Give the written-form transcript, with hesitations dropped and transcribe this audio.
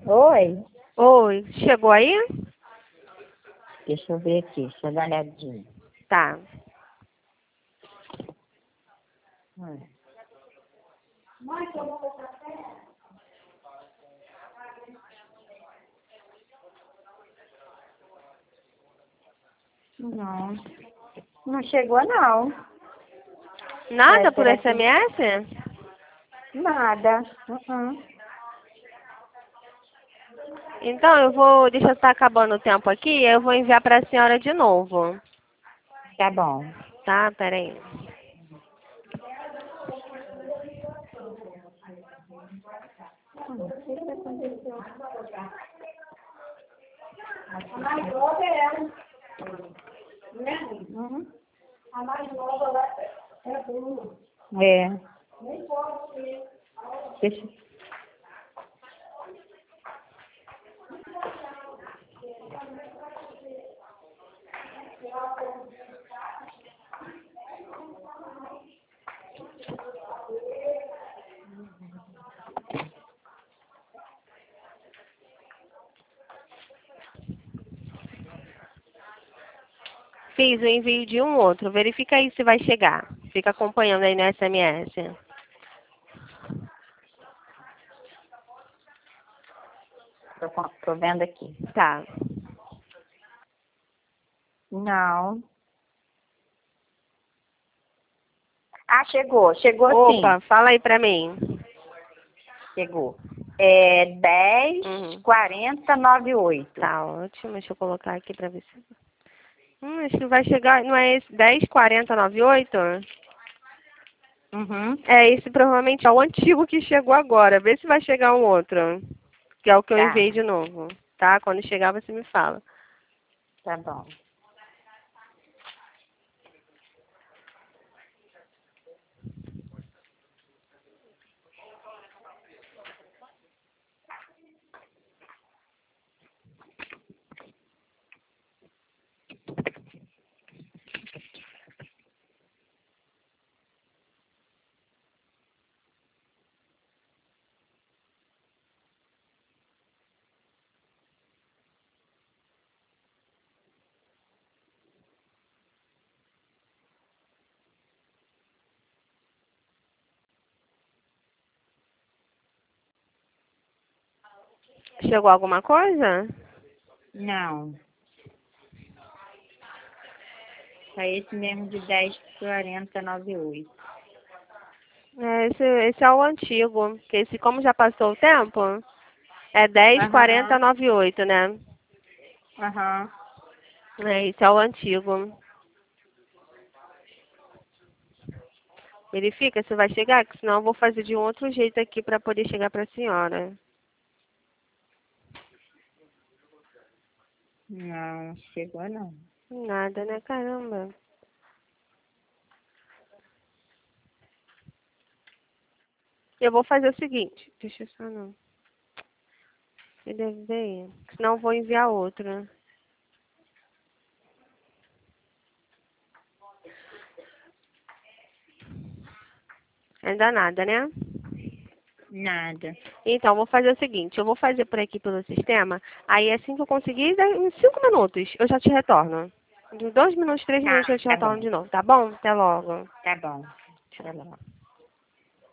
Oi, Oi, chegou aí? deixa eu ver aqui, deixa eu dar uma olhadinha. Tá. Não, não chegou não. Nada por Será que... SMS? Nada. Uhum. Então eu vou, deixa eu estar acabando o tempo aqui, eu vou enviar para a senhora de novo. Tá bom. Tá, peraí. Uhum. É. Deixa... Fiz o envio de um outro. Verifica aí se vai chegar. Fica acompanhando aí no SMS. Tô vendo aqui. Tá. Não. Ah, chegou. Chegou Opa, sim. fala aí pra mim. Chegou. É 10, Uhum. 40, 98. Tá ótimo. Deixa eu colocar aqui pra ver se... acho que vai chegar... Não é esse 104098? Uhum. É, esse provavelmente é o antigo que chegou agora. Vê se vai chegar um outro. Que é o que eu enviei Tá, de novo. Tá? Quando chegar você me fala. tá bom. Chegou alguma coisa? Não. É esse mesmo de 10, 40, 98. É, esse é o antigo. Porque esse, como já passou o tempo, é Aham, 104098, né? aham. É, esse é o antigo. Verifica se vai chegar, que senão eu vou fazer de um outro jeito aqui para poder chegar para a senhora. Não, chegou não. Nada, né? Caramba. Eu vou fazer o seguinte. Deixa eu só não. Ele deve ver. Senão eu vou enviar outro. Ainda nada, né? Nada. Então, eu vou fazer o seguinte. Eu vou fazer por aqui pelo sistema. Aí, assim que eu conseguir, em 5 minutos, eu já te retorno. De 2 minutos, 3 minutos, Tá, eu te tá retorno bom. de novo. Tá bom? Até logo. Tá bom. Tchau.